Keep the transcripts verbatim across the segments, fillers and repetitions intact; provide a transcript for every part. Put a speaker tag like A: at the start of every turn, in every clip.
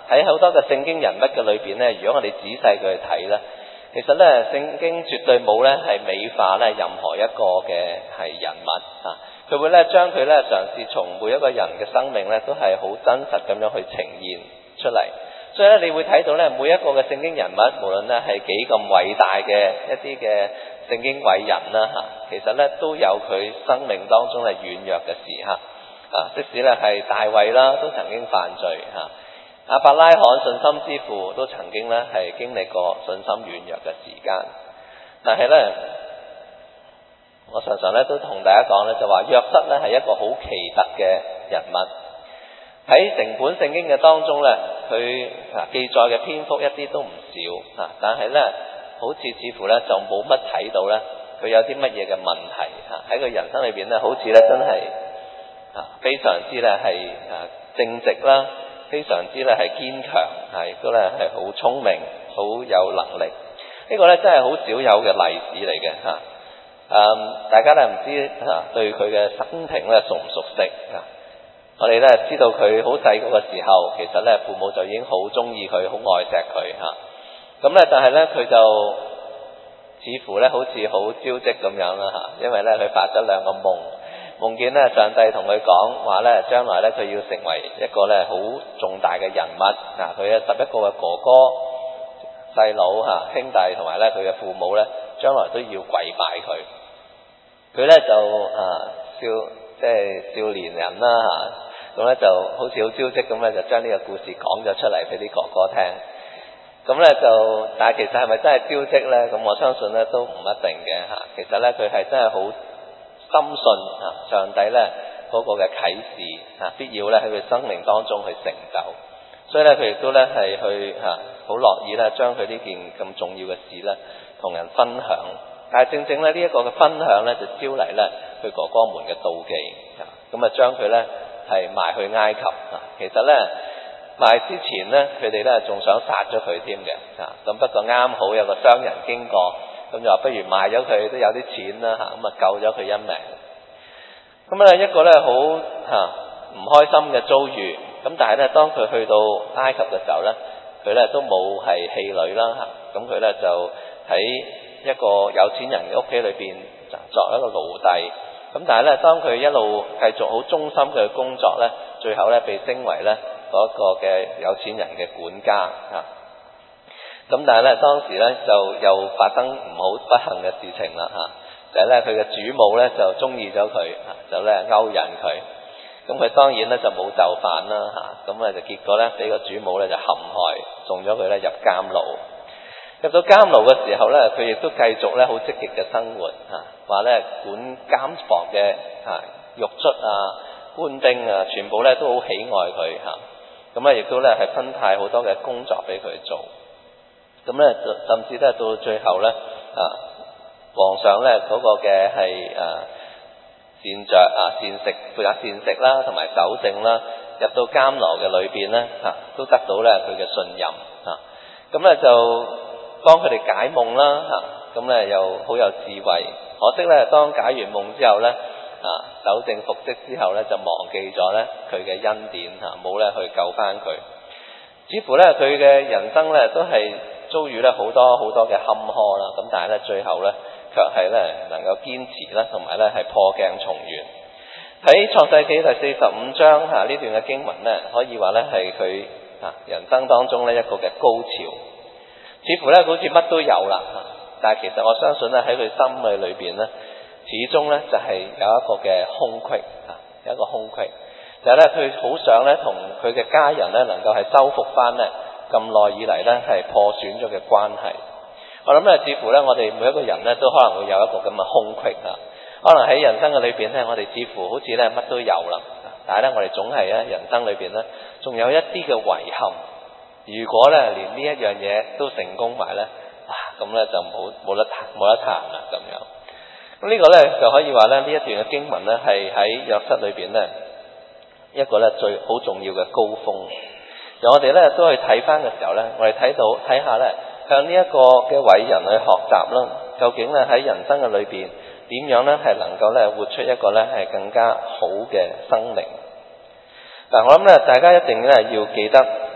A: 喺好多嘅聖經人物嘅裏邊咧，如果我哋仔細去睇咧，其實咧聖經絕對冇咧係美化咧任何一個嘅係人物啊，佢會咧將佢咧嘗試從每一個人嘅生命咧都係好真實咁樣去呈現出嚟。所以咧，你會睇到咧，每一個嘅聖經人物，無論咧係幾咁偉大嘅一啲嘅聖經偉人啦嚇，其實咧都有佢生命當中係軟弱嘅時刻啊。即使咧係大衛啦，都曾經犯罪嚇；亞伯拉罕信心之父都曾經咧係經歷過信心軟弱嘅時間。但係咧，我常常咧都同大家講咧，就話約瑟咧係一個好奇特嘅人物。喺成本聖經嘅當中咧，佢記載嘅篇幅一啲都唔少啊，但係咧，好似似乎咧就冇乜睇到咧，佢有啲乜嘢嘅問題啊？喺佢人生裏邊咧，好似咧真係啊非常之咧係啊正直啦，非常之咧係堅強，啊亦都咧係好聰明，好有能力。呢個咧真係好少有嘅例子嚟嘅嚇。嗯，大家咧唔知啊對佢嘅生平咧熟唔熟悉啊？我哋咧知道佢好細個嘅時候，其實咧父母就已經好中意佢，好愛錫佢嚇。咁咧，但係咧佢就似乎咧好似好招積咁樣啦嚇，因為咧佢發咗兩個夢，夢見咧上帝同佢講話咧，將來咧佢要成為一個咧好重大嘅人物啊！佢嘅十一個嘅哥哥、細佬嚇、兄弟同埋咧佢嘅父母咧，將來都要跪拜佢。佢咧就啊少即係少年人啦嚇，咁咧就好似好招積咁咧，就將呢個故事講咗出嚟俾啲哥哥聽。咁咧就，但係其實係咪真係招積咧？咁我相信咧都唔一定嘅嚇。其實咧佢係真係好深信啊上帝咧嗰個嘅啟示啊，必要咧喺佢生命當中去成就。所以咧佢亦都咧係去嚇好樂意咧將佢呢件咁重要嘅事咧同人分享。但係正正咧呢一個嘅分享咧就招嚟咧佢哥哥們嘅妒忌啊，咁啊將佢咧係賣去埃及啊。其實咧賣之前咧佢哋咧仲想殺咗佢添嘅啊，咁不過啱好有個商人經過，咁就話不如賣咗佢都有啲錢啦嚇，咁啊救咗佢一命。咁咧一個咧好嚇唔開心嘅遭遇，咁但係咧當佢去到埃及嘅時候咧，佢咧都冇係氣餒啦嚇，咁佢咧就喺一個有錢人嘅屋企裏邊作一個奴隸。咁但係咧當佢一路繼續好忠心嘅工作咧，最後咧被升為咧嗰個嘅有錢人嘅管家啊。咁但係咧當時咧就又發生唔好不幸嘅事情啦嚇，就係咧佢嘅主母咧就中意咗佢，就咧勾引佢。咁佢當然咧就冇就範啦嚇，咁啊就結果咧俾個主母咧就陷害，送咗佢咧入監牢。入到監牢嘅時候咧，佢亦都繼續咧好積極嘅生活嚇，話咧管監房嘅嚇獄卒啊、官兵啊，全部咧都好喜愛佢嚇。咁咧亦都咧係分派好多嘅工作俾佢做。咁咧甚至咧到最後咧啊，皇上咧嗰個嘅係誒膳著啊、膳食負責膳食啦，同埋守正啦，入到監牢嘅裏邊咧嚇，都得到咧佢嘅信任嚇。咁咧就幫佢哋解夢啦嚇，咁咧又好有智慧。可惜咧，當解完夢之後咧，啊守正復職之後咧，就忘記咗咧佢嘅恩典嚇，冇咧去救翻佢。似乎咧佢嘅人生咧都係遭遇咧好多好多嘅坎坷啦，咁但係咧最後咧卻係咧能夠堅持啦，同埋咧係破鏡重圓。喺創世紀第四十五章嚇呢段嘅經文咧，可以話咧係佢啊人生當中咧一個嘅高潮。似乎咧好似乜都有啦，但係其實我相信咧喺佢心裏裏邊咧，始終咧就係有一個嘅空隙啊，有一個空隙，就係咧佢好想咧同佢嘅家人咧能夠係修復翻咧咁耐以嚟咧係破損咗嘅關係。我諗咧，似乎咧我哋每一個人咧都可能會有一個咁嘅空隙啊，可能喺人生嘅裏邊咧，我哋似乎好似咧乜都有啦，但係咧我哋總係咧人生裏邊咧仲有一啲嘅遺憾。如果咧連呢一樣嘢都成功埋咧，啊咁咧就冇冇得冇得談啦咁樣。咁呢個咧就可以話咧呢一段嘅經文咧係喺約瑟裏邊咧一個咧最好重要嘅高峰。由我哋咧都去睇翻嘅時候咧，我哋睇到睇下咧向呢一個嘅偉人去學習啦。究竟咧喺人生嘅裏邊點樣咧係能夠咧活出一個咧係更加好嘅生命？嗱，我諗咧大家一定咧要記得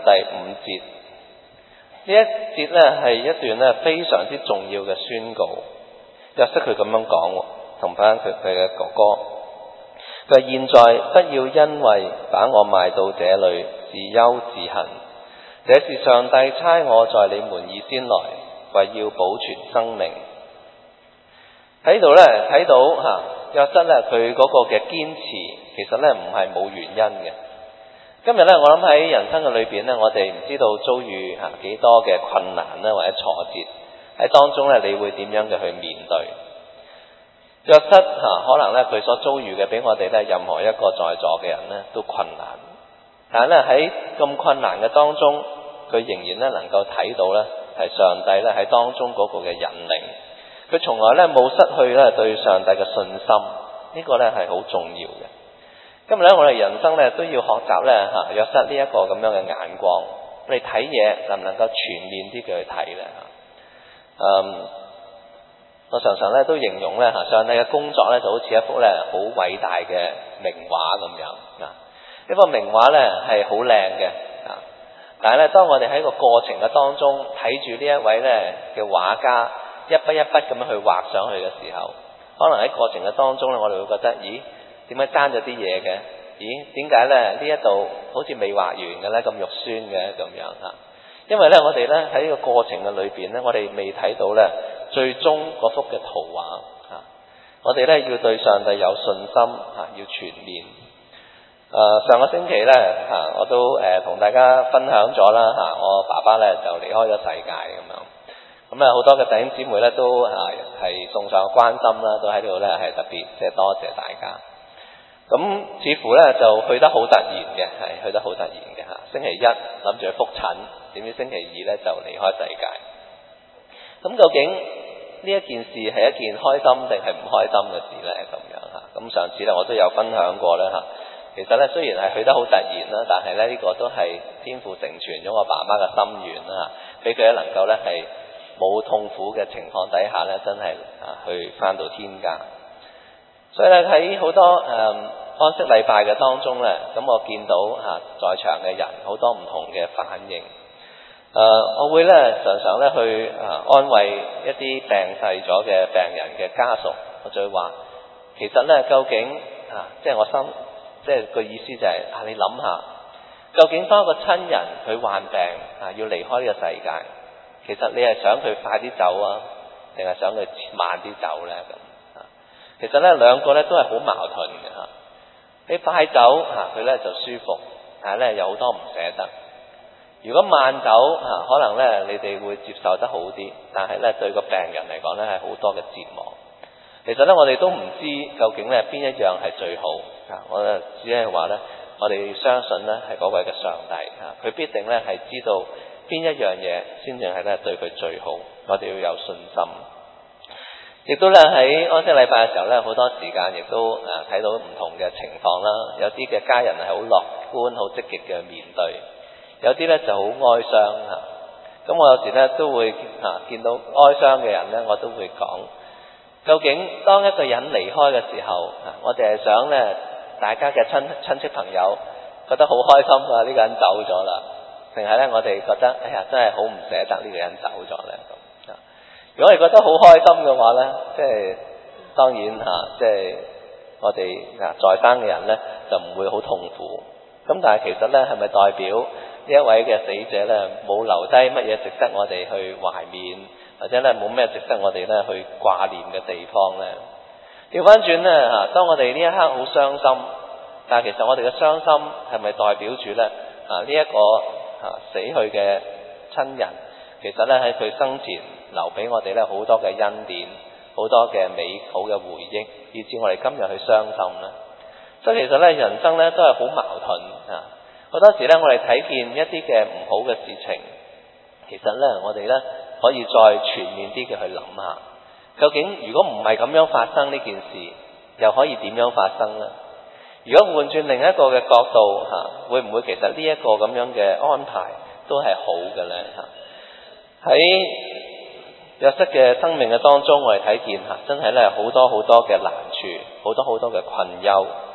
A: 第五節。呢一節呢係一段呢非常之重要嘅宣告。約瑟佢咁樣講，同翻佢佢嘅哥哥，佢話現在不要因為把我賣到這裏自憂自恨，這是上帝差我在你們以先來，為要保存生命。喺度呢睇到吓約瑟呢佢嗰個嘅堅持，其實呢唔係冇原因嘅。今日呢，我諗喺人生嘅裏邊呢，我哋唔知道遭遇吓幾多嘅困難呢，或者挫折喺當中呢，你會點樣嘅去面對？約瑟吓可能呢，佢所遭遇嘅比我哋呢任何一個在座嘅人呢都困難，但係呢，喺咁困難嘅當中，佢仍然呢能夠睇到呢係上帝呢喺當中嗰個嘅引領，佢從來呢冇失去呢對上帝嘅信心，呢個呢係好重要嘅。今日咧，我哋人生咧都要學習咧嚇約瑟呢一個咁樣嘅眼光，我哋睇嘢能唔能夠全面啲嘅去睇咧嚇？嗯，我常常咧都形容咧嚇上帝嘅工作咧就好似一幅咧好偉大嘅名畫咁樣啊！呢幅名畫咧係好靚嘅啊，但係咧當我哋喺個過程嘅當中睇住呢一位咧嘅畫家一筆一筆咁樣去畫上去嘅時候，可能喺過程嘅當中咧，我哋會覺得咦？點解爭咗啲嘢嘅？咦？點解咧呢一度好似未畫完嘅咧？咁肉酸嘅咁樣嚇？因為咧我哋咧喺呢個過程嘅裏邊咧，我哋未睇到咧最終嗰幅嘅圖畫嚇。我哋咧要對上帝有信心嚇，要全面。誒、呃、上個星期咧嚇，我都誒同、呃、大家分享咗啦嚇，我爸爸咧就離開咗世界咁樣。咁啊好多嘅弟兄姊妹咧都嚇係送上關心啦，都喺度咧係特別即係多謝大家。咁似乎咧就去得好突然嘅，係去得好突然嘅嚇。星期一諗住去覆診，點知星期二咧就離開世界。咁究竟呢一件事係一件開心定係唔開心嘅事咧？咁樣嚇。咁上次咧我都有分享過咧嚇。其實咧雖然係去得好突然啦，但係咧呢個都係天父成全咗我爸媽嘅心願啦，俾佢咧能夠咧係冇痛苦嘅情況底下咧，真係啊去返到天家。所以咧喺好多誒、嗯、安息禮拜嘅當中咧，咁我見到嚇、啊、在場嘅人好多唔同嘅反應。誒、呃，我會咧常常咧去啊安慰一啲病逝咗嘅病人嘅家屬，我就會話其實咧究竟啊，即係我心，即係個意思就係、是、啊，你諗下，究竟當一個親人佢患病啊要離開呢個世界，其實你係想佢快啲走啊，定係想佢慢啲走咧咁？其實咧兩個咧都係好矛盾嘅嚇。你快走嚇佢咧就舒服，但係咧有好多唔捨得。如果慢走嚇，可能咧你哋會接受得好啲，但係咧對個病人嚟講咧係好多嘅折磨。其實咧我哋都唔知究竟咧邊一樣係最好啊！我咧只係話咧，我哋相信咧係嗰位嘅上帝啊，佢必定咧係知道邊一樣嘢先至係咧對佢最好。我哋要有信心。亦都咧喺安息禮拜嘅時候咧，好多時間亦都誒睇到唔同嘅情況啦。有啲嘅家人係好樂觀、好積極嘅面對，有啲咧就好哀傷嚇。咁我有時咧都會嚇見到哀傷嘅人咧，我都會講：究竟當一個人離開嘅時候，我哋係想咧大家嘅親親戚朋友覺得好開心啊，呢個人走咗啦，定係咧我哋覺得哎呀真係好唔捨得呢個人走咗咧咁。如果我哋覺得好開心嘅話呢，即係當然嚇，即係我哋啊在生嘅人呢，就唔會好痛苦。咁但係其實呢，係咪代表呢一位嘅死者呢，冇留低乜嘢值得我哋去懷緬，或者呢冇咩值得我哋呢去掛念嘅地方呢？調翻轉呢，嚇，當我哋呢一刻好傷心，但係其實我哋嘅傷心係咪代表住呢啊呢一個啊死去嘅親人，其實呢喺佢生前留俾我哋咧好多嘅恩典，好多嘅美好嘅回憶，以至我哋今日去傷心啦。所以其實咧，人生咧都係好矛盾啊！好多時咧，我哋睇見一啲嘅唔好嘅事情，其實咧，我哋咧可以再全面啲嘅去諗下，究竟如果唔係咁樣發生呢件事，又可以點樣發生呢？如果換轉另一個嘅角度嚇，會唔會其實呢一個咁樣嘅安排都係好嘅咧嚇？喺約瑟嘅生命嘅當中，我哋睇見嚇，真係咧好多好多嘅難處，好多好多嘅困憂。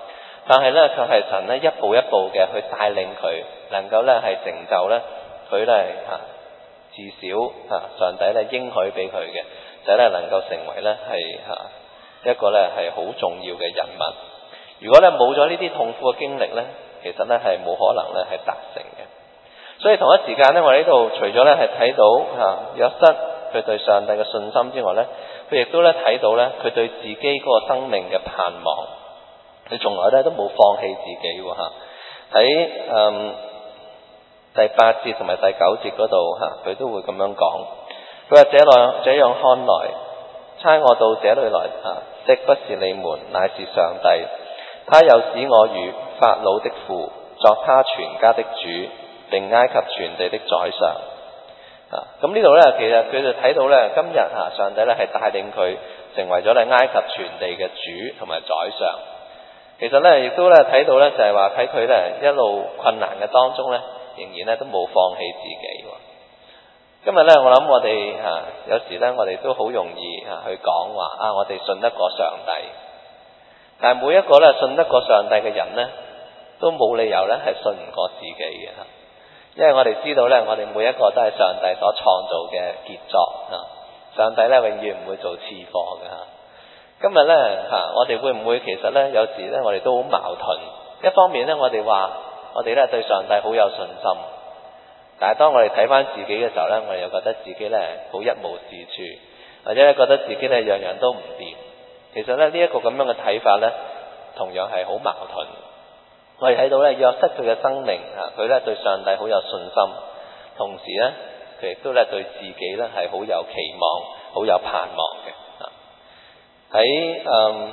A: 但係咧卻係神咧一步一步嘅去帶領佢，能夠咧係成就咧佢咧嚇至少嚇上帝咧應許俾佢嘅，就係咧能夠成為咧係嚇一個咧係好重要嘅人物。如果咧冇咗呢啲痛苦嘅經歷咧，其實咧係冇可能咧係達成嘅。所以同一時間咧，我喺度除咗咧係睇到嚇約瑟佢對上帝嘅信心之外咧，佢亦都咧睇到咧佢對自己嗰個生命嘅盼望。佢從來咧都冇放棄自己喎嚇。喺嗯第八節同埋第九節嗰度嚇，佢都會咁樣講。佢話：這樣這樣看來，差我到這裏來嚇，的不是你們，乃是上帝。他又使我與法老的父作他全家的主，並埃及全地的宰相。啊，咁呢度咧，其實佢就睇到咧，今日嚇上帝咧係帶領佢成為咗咧埃及全地嘅主同埋宰相。其實咧，亦都咧睇到咧，就係話喺佢咧一路困難嘅當中咧，仍然咧都冇放棄自己。今日咧，我諗我哋嚇有時咧，我哋都好容易嚇去講話啊，我哋信得過上帝。但係每一個咧信得過上帝嘅人咧，都冇理由咧係信唔過自己嘅嚇，因為我哋知道咧，我哋每一個都係上帝所創造嘅傑作啊！上帝咧永遠唔會做次貨嘅嚇。今日咧嚇，我哋會唔會其實咧有時咧我哋都好矛盾？一方面咧，我哋話我哋咧對上帝好有信心，但係當我哋睇翻自己嘅時候咧，我哋又覺得自己咧好一無是處，或者咧覺得自己咧樣樣都唔掂。其實咧呢一個咁樣嘅睇法咧，同樣係好矛盾。我哋睇到咧約瑟佢嘅生命嚇，佢咧對上帝好有信心，同時咧佢亦都咧對自己咧係好有期望、好有盼望嘅。喺嗯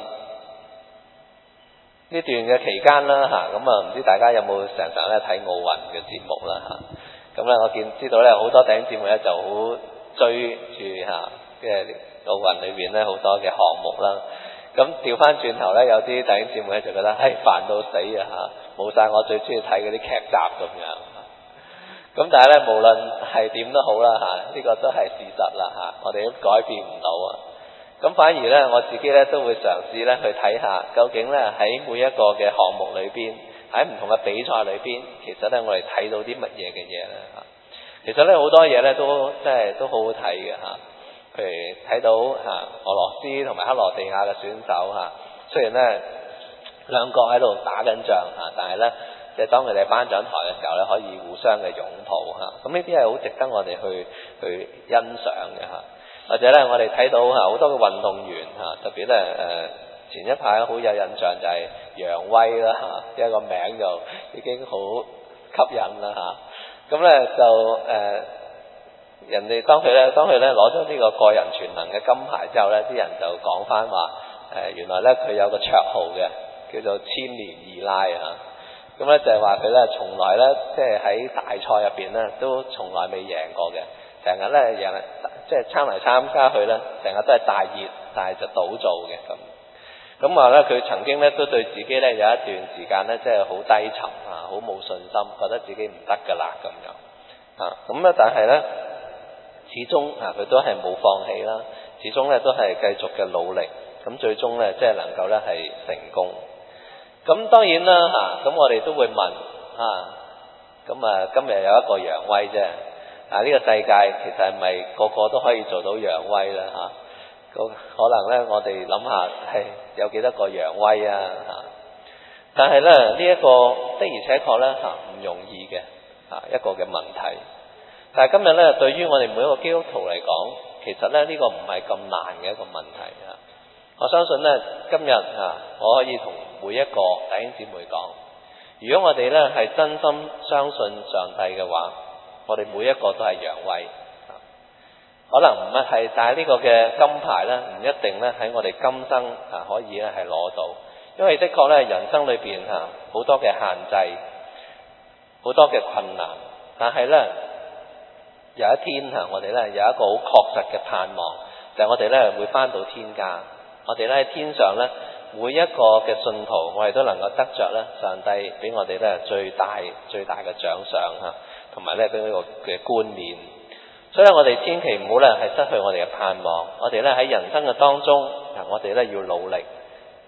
A: 呢段嘅期間啦嚇，咁啊唔知大家有冇成日咧睇奧運嘅節目啦嚇？咁咧我見知道咧好多弟兄姊妹咧就好追住嚇嘅奧運裏邊咧好多嘅項目啦。咁調翻轉頭咧，有啲弟兄姊妹咧就覺得唉煩到死啊嚇，冇晒我最中意睇嗰啲劇集咁樣。咁但係咧無論係點都好啦嚇，呢個都係事實啦嚇，我哋都改變唔到啊。咁反而咧，我自己咧都會嘗試咧去睇下，究竟咧喺每一個嘅項目裏邊，喺唔同嘅比賽裏邊，其實咧我哋睇到啲乜嘢嘅嘢咧嚇。其實咧好多嘢咧都即係都好好睇嘅嚇。譬如睇到嚇俄羅斯同埋克羅地亞嘅選手嚇，雖然咧兩個喺度打緊仗嚇，但係咧即係當佢哋頒獎台嘅時候咧，可以互相嘅擁抱嚇。咁呢啲係好值得我哋去去欣賞嘅嚇。或者咧，我哋睇到嚇好多嘅運動員嚇，特別咧誒前一排好有印象就係楊威啦嚇，一個名就已經好吸引啦嚇。咁咧就誒。呃人哋當佢咧，當佢咧攞咗呢個個人全能嘅金牌之後咧，啲人就講翻話誒，原來咧佢有個綽號嘅，叫做千年二奶啊。咁咧就係話佢咧從來咧即係喺大賽入邊咧都從來未贏過嘅，成日咧贏即係參嚟參加去咧，成日都係大熱，但係就倒做嘅咁。咁話咧佢曾經咧都對自己咧有一段時間咧即係好低沉啊，好冇信心，覺得自己唔得㗎啦咁樣啊。咁咧但係咧。始終啊，佢都係冇放棄啦。始終咧都係繼續嘅努力，咁最終咧即係能夠咧係成功。咁當然啦嚇，咁我哋都會問啊，咁啊今日有一個楊威啫，啊呢個世界其實係咪個個都可以做到楊威咧嚇？咁可能咧我哋諗下係有幾多個楊威啊嚇？但係咧呢一個的而且確咧嚇唔容易嘅啊一個嘅問題。但係今日咧，對於我哋每一個基督徒嚟講，其實咧呢個唔係咁難嘅一個問題啊！我相信咧，今日啊，我可以同每一個弟兄姊妹講，如果我哋咧係真心相信上帝嘅話，我哋每一個都係楊威。可能唔係，但係呢個嘅金牌咧，唔一定咧喺我哋今生啊可以咧係攞到，因為的確咧人生裏邊啊好多嘅限制，好多嘅困難，但係咧。有一天嚇，我哋咧有一個好確實嘅盼望，就係我哋咧會返到天家。我哋咧喺天上咧，每一個嘅信徒，我哋都能夠得着咧上帝俾我哋咧最大最大嘅獎賞嚇，同埋咧俾呢個嘅冠冕。所以咧，我哋千祈唔好咧係失去我哋嘅盼望。我哋咧喺人生嘅當中，嗱我哋咧要努力，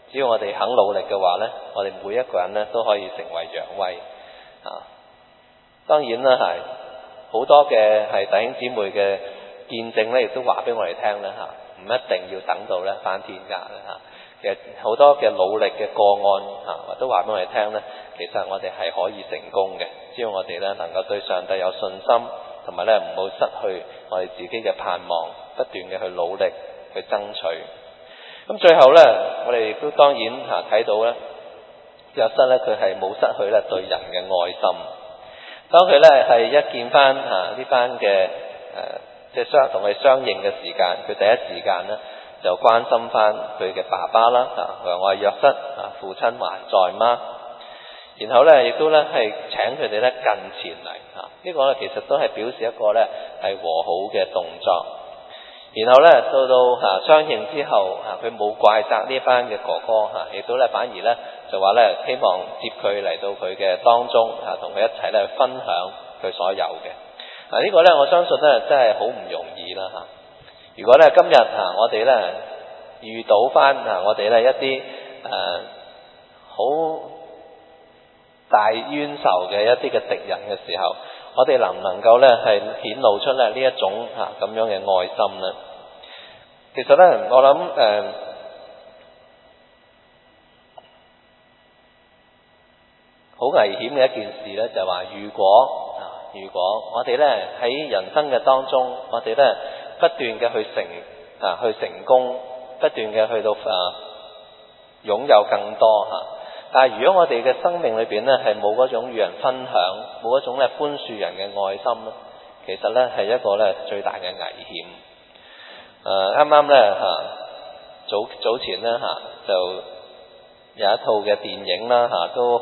A: 只要我哋肯努力嘅話呢，我哋每一個人呢都可以成為揚威啊！當然啦，係好多嘅係弟兄姊妹嘅見證呢，亦都話俾我哋聽啦嚇，唔一定要等到呢返天家啦嚇。其實好多嘅努力嘅個案嚇，都話俾我哋聽呢，其實我哋係可以成功嘅，只要我哋呢能夠對上帝有信心，同埋呢唔好失去我哋自己嘅盼望，不斷嘅去努力去爭取。咁最後呢，我哋亦都當然嚇睇到呢，約瑟呢，佢係冇失去呢對人嘅愛心。當佢呢係一見翻嚇呢班嘅誒即係相同佢相應嘅時間，佢第一時間呢就關心翻佢嘅爸爸啦嚇，佢話我係約瑟啊，父親還在嗎？然後呢亦都呢係請佢哋呢近前嚟嚇，呢、這個呢其實都係表示一個呢係和好嘅動作。然後呢，到到嚇相認之後嚇，佢冇怪責呢班嘅哥哥嚇，亦都呢反而呢就話呢希望接佢嚟到佢嘅當中嚇，同佢一齊呢分享佢所有嘅。嗱、這、呢個呢，我相信呢真係好唔容易啦嚇。如果呢今日嚇我哋呢遇到翻嚇我哋呢一啲誒好大冤仇嘅一啲嘅敵人嘅時候，我哋能唔能夠呢係顯露出呢呢一種嚇咁樣嘅愛心呢？其實呢，我諗誒好危險嘅一件事呢，就係話如果啊，如果我哋呢喺人生嘅當中，我哋呢不斷嘅去成啊去成功，不斷嘅去到啊擁有更多嚇。但係如果我哋嘅生命裏邊呢係冇嗰種與人分享，冇一種咧寬恕人嘅愛心咧，其實呢係一個呢最大嘅危險。誒啱啱呢，嚇早早前呢，嚇就有一套嘅電影啦嚇都。